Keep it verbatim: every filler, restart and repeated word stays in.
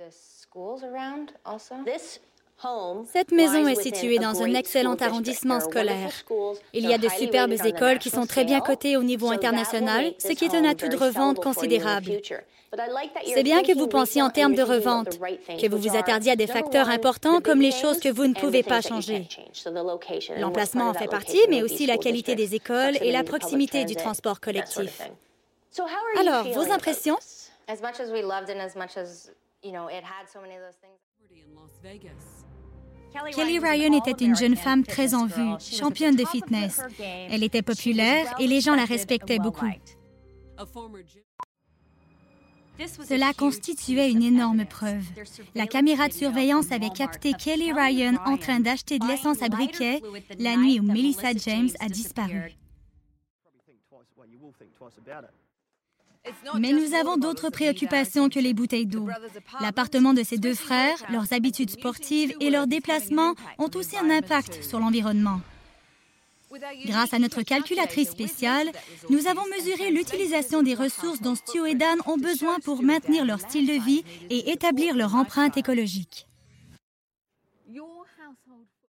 Cette maison est située dans un excellent arrondissement scolaire. Il y a de superbes écoles qui sont très bien cotées au niveau international, ce qui est un atout de revente considérable. C'est bien que vous pensiez en termes de revente, que vous vous attardiez à des facteurs importants comme les choses que vous ne pouvez pas changer. L'emplacement en fait partie, mais aussi la qualité des écoles et la proximité du transport collectif. Alors, vos impressions? Kelly Ryan était une jeune femme très en vue, championne de fitness. Elle était populaire et les gens la respectaient beaucoup. Cela constituait une énorme preuve. La caméra de surveillance avait capté Kelly Ryan en train d'acheter de l'essence à briquet la nuit où Melissa James a disparu. Mais nous avons d'autres préoccupations que les bouteilles d'eau. L'appartement de ces deux frères, leurs habitudes sportives et leurs déplacements ont aussi un impact sur l'environnement. Grâce à notre calculatrice spéciale, nous avons mesuré l'utilisation des ressources dont Stu et Dan ont besoin pour maintenir leur style de vie et établir leur empreinte écologique.